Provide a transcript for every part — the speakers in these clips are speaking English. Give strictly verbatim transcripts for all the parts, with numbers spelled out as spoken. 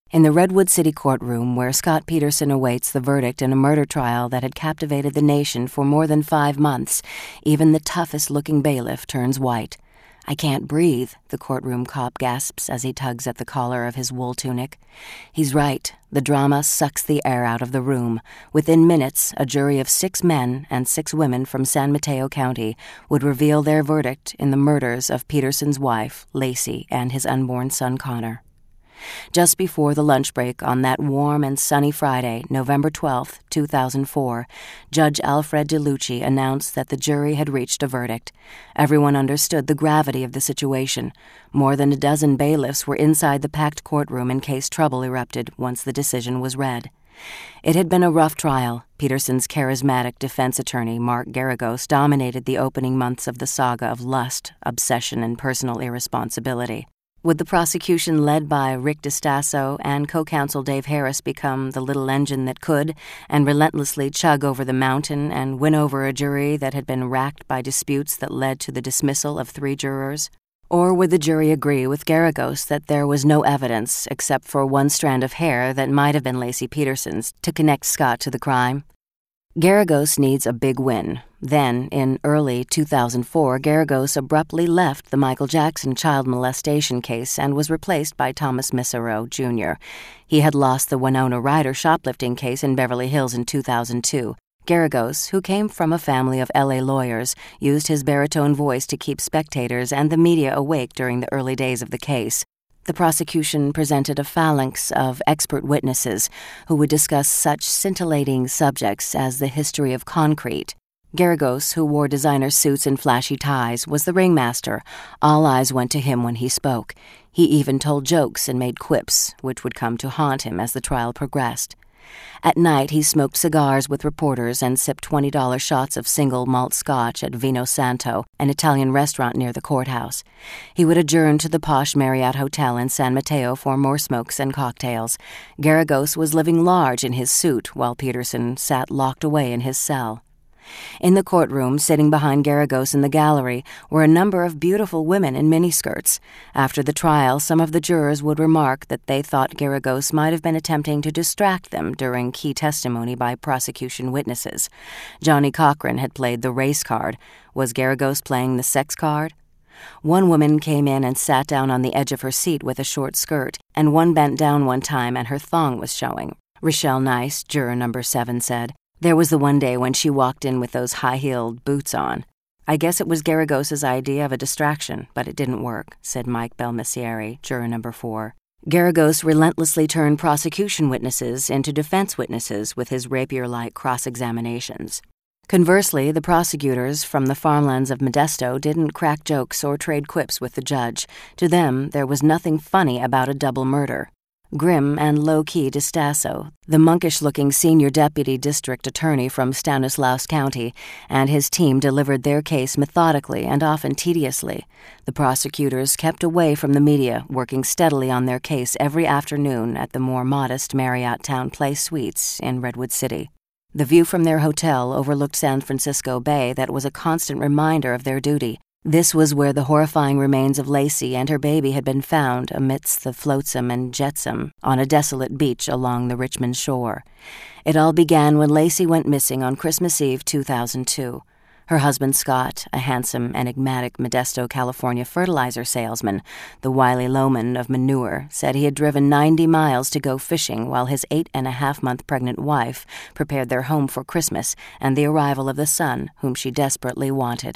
In the Redwood City courtroom where Scott Peterson awaits the verdict in a murder trial that had captivated the nation for more than five months, even the toughest-looking bailiff turns white. "I can't breathe," the courtroom cop gasps as he tugs at the collar of his wool tunic. He's right. The drama sucks the air out of the room. Within minutes, a jury of six men and six women from San Mateo County would reveal their verdict in the murders of Peterson's wife, Lacey, and his unborn son, Connor. Just before the lunch break on that warm and sunny Friday, November twelfth, two thousand four, Judge Alfred DeLucci announced that the jury had reached a verdict. Everyone understood the gravity of the situation. More than a dozen bailiffs were inside the packed courtroom in case trouble erupted once the decision was read. It had been a rough trial. Peterson's charismatic defense attorney, Mark Geragos, dominated the opening months of the saga of lust, obsession, and personal irresponsibility. Would the prosecution led by Rick DiStasso and co-counsel Dave Harris become the little engine that could, and relentlessly chug over the mountain and win over a jury that had been racked by disputes that led to the dismissal of three jurors? Or would the jury agree with Geragos that there was no evidence, except for one strand of hair that might have been Lacey Peterson's, to connect Scott to the crime? Geragos needs a big win. Then, in early two thousand four, Geragos abruptly left the Michael Jackson child molestation case and was replaced by Thomas Misero, Junior He had lost the Winona Ryder shoplifting case in Beverly Hills in two thousand two. Geragos, who came from a family of L A lawyers, used his baritone voice to keep spectators and the media awake during the early days of the case. The prosecution presented a phalanx of expert witnesses who would discuss such scintillating subjects as the history of concrete. Geragos, who wore designer suits and flashy ties, was the ringmaster. All eyes went to him when he spoke. He even told jokes and made quips, which would come to haunt him as the trial progressed. At night, he smoked cigars with reporters and sipped twenty dollar shots of single malt scotch at Vino Santo, an Italian restaurant near the courthouse. He would adjourn to the posh Marriott Hotel in San Mateo for more smokes and cocktails. Geragos was living large in his suit while Peterson sat locked away in his cell. In the courtroom, sitting behind Geragos in the gallery, were a number of beautiful women in miniskirts. After the trial, some of the jurors would remark that they thought Geragos might have been attempting to distract them during key testimony by prosecution witnesses. Johnny Cochran had played the race card. Was Geragos playing the sex card? One woman came in and sat down on the edge of her seat with a short skirt, and one bent down one time and her thong was showing. Rochelle Nice, juror number seven, said, "There was the one day when she walked in with those high-heeled boots on. I guess it was Geragos's idea of a distraction, but it didn't work," said Mike Belmessieri, juror number four. Geragos relentlessly turned prosecution witnesses into defense witnesses with his rapier-like cross-examinations. Conversely, the prosecutors from the farmlands of Modesto didn't crack jokes or trade quips with the judge. To them, there was nothing funny about a double murder. Grim and low-key DiStasso, the monkish-looking senior deputy district attorney from Stanislaus County, and his team delivered their case methodically and often tediously. The prosecutors kept away from the media, working steadily on their case every afternoon at the more modest Marriott Town Place Suites in Redwood City. The view from their hotel overlooked San Francisco Bay that was a constant reminder of their duty. This was where the horrifying remains of Lacey and her baby had been found amidst the flotsam and jetsam on a desolate beach along the Richmond shore. It all began when Lacey went missing on Christmas Eve two thousand two. Her husband Scott, a handsome, enigmatic Modesto, California fertilizer salesman, the wily Loman of manure, said he had driven ninety miles to go fishing while his eight-and-a-half-month pregnant wife prepared their home for Christmas and the arrival of the son whom she desperately wanted.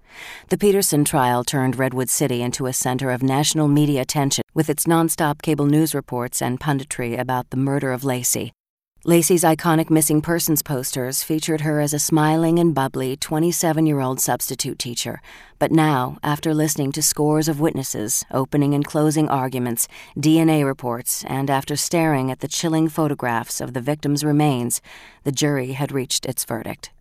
The Peterson trial turned Redwood City into a center of national media attention with its nonstop cable news reports and punditry about the murder of Lacey. Lacey's iconic missing persons posters featured her as a smiling and bubbly twenty-seven-year-old substitute teacher. But now, after listening to scores of witnesses, opening and closing arguments, D N A reports, and after staring at the chilling photographs of the victim's remains, the jury had reached its verdict.